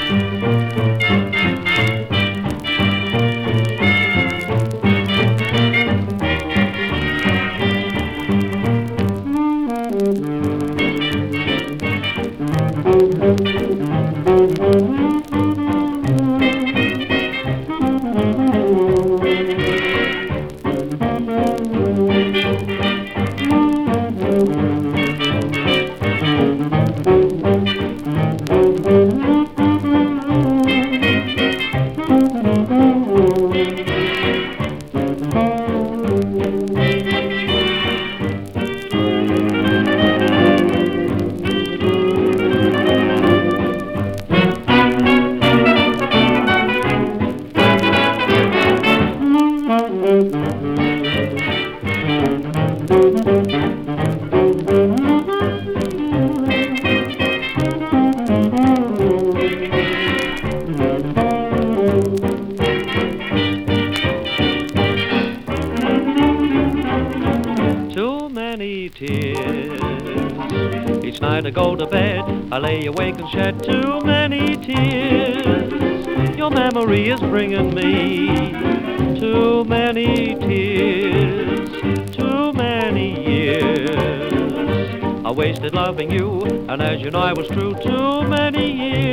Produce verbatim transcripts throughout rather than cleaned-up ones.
Too many tears. Each night I go to bed, I lay awake and shed too many tears. Your memory is bringing me too many tears, too many years. I wasted loving you, and as you know I was true too many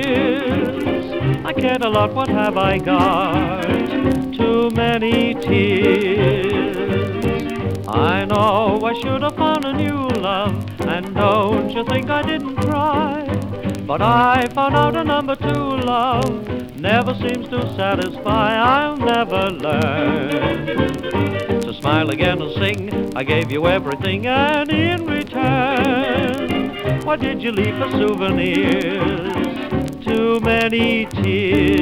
years. I cared a lot, what have I got? Too many tears. I know I should have found a new love, and don't you think I didn't try? But I found out a number two love never seems to satisfy. I'll never learn to smile again and sing. I gave you everything, and in return, what did you leave for souvenirs? Too many tears.